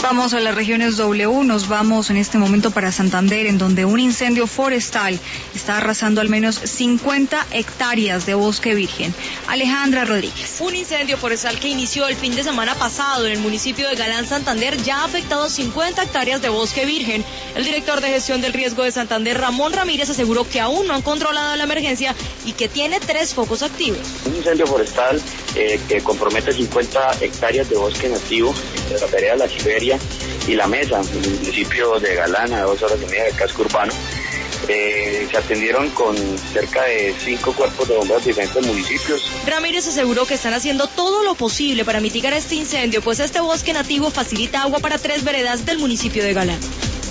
Vamos a las regiones W, nos vamos en este momento para Santander, en donde un incendio forestal está arrasando al menos 50 hectáreas de bosque virgen. Alejandra Rodríguez. Un incendio forestal que inició el fin de semana pasado en el municipio de Galán, Santander, ya ha afectado 50 hectáreas de bosque virgen. El director de gestión del riesgo de Santander, Ramón Ramírez, aseguró que aún no han controlado la emergencia y que tiene 3 focos activos. Un incendio forestal que compromete 50 hectáreas de bosque nativo de la vereda La Siberia y La Mesa, en el municipio de Galán, a 2 horas y media del casco urbano. Se atendieron con cerca de 5 cuerpos de bomberos de diferentes municipios. Ramírez aseguró que están haciendo todo lo posible para mitigar este incendio, pues este bosque nativo facilita agua para 3 veredas del municipio de Galán.